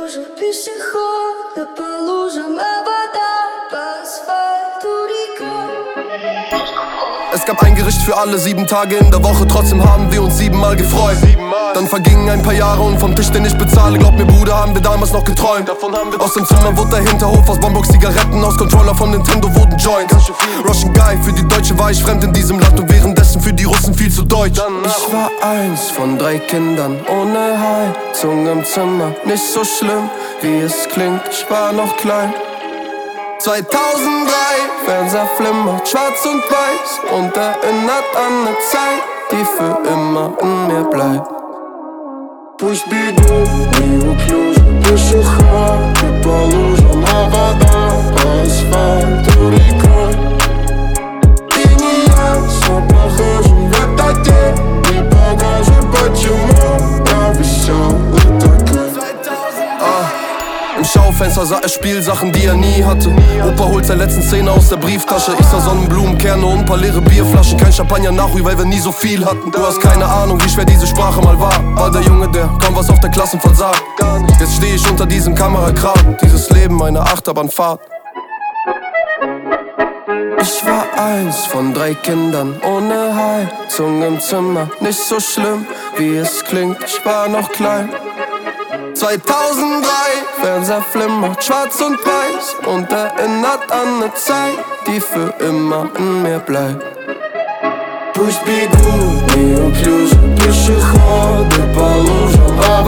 неуклюже пешеходы по лужам, а вода по асфальту река. Es gab ein Gericht für alle 7 Tage in der Woche, trotzdem haben wir uns 7-mal gefreut. Dann vergingen ein paar Jahre und vom Tisch, den ich bezahle, glaub mir Bruder, haben wir damals noch geträumt. Aus dem Zimmer wurde der Hinterhof, aus Bonbox Zigaretten, aus Controller von Nintendo wurden Joints. Russian Guy, für die Deutsche war ich fremd in diesem Land und währenddessen für die Russen viel zu deutsch. Ich war eins von 3 Kindern ohne Heizung im Zimmer, nicht so schlimm wie es klingt, ich war noch klein. 2003, Fernseher flimmert, schwarz und weiß und erinnert an eine Zeit, die für immer in mir bleibt. Пусть бегут неуклюже пешеходы по лужам, а вода по асфальту рекой. И не ясно, похожим в этот день, не похоже, почему я веселый такой. Im Schaufenster sah er Spielsachen, die er nie hatte. Opa holt seine letzten Zähne aus der Brieftasche. Ich sah Sonnenblumenkerne und ein paar leere Bierflaschen. Kein Champagner nachruhig, weil wir nie so viel hatten. Du hast keine Ahnung, wie schwer diese Sprache mal war. War der Junge, der kaum was auf der Klassenfahrt sah. Jetzt steh ich unter diesem Kamerakran. Dieses Leben, eine Achterbahnfahrt. Ich war eins von 3 Kindern ohne Heizung im Zimmer. Nicht so schlimm, wie es klingt, ich war noch klein. 2003, Fernseher flimmert, schwarz und weiß und erinnert an eine Zeit, die für immer in mir bleibt. Пусть бегут неуклюже пешеходы по лужам,